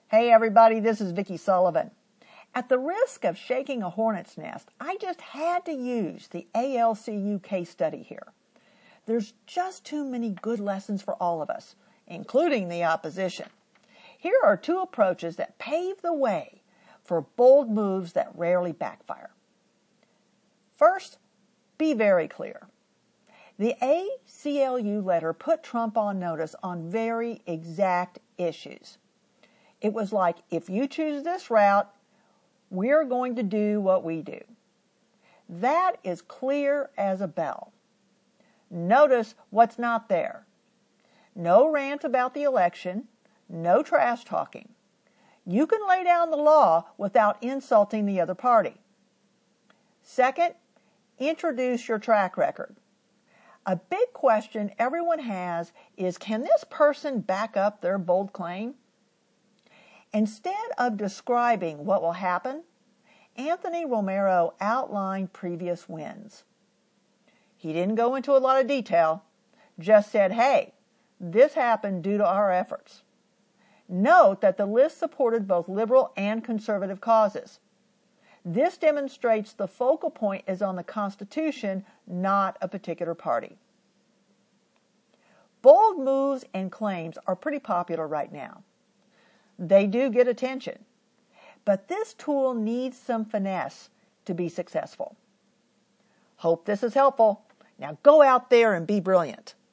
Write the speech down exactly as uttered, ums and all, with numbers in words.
Hey everybody, this is Vicki Sullivan. At the risk of shaking a hornet's nest, I just had to use the A L C U case study here. There's just too many good lessons for all of us, including the opposition. Here are two approaches that pave the way for bold moves that rarely backfire. First, be very clear. The A C L U letter put Trump on notice on very exact issues. It was like, if you choose this route, we're going to do what we do. That is clear as a bell. Notice what's not there. No rant about the election, no trash talking. You can lay down the law without insulting the other party. Second, introduce your track record. A big question everyone has is, can this person back up their bold claim? Instead of describing what will happen, Anthony Romero outlined previous wins. He didn't go into a lot of detail, just said, hey, this happened due to our efforts. Note that the list supported both liberal and conservative causes. This demonstrates the focal point is on the Constitution, not a particular party. Bold moves and claims are pretty popular right now. They do get attention, but this tool needs some finesse to be successful. Hope this is helpful. Now go out there and be brilliant.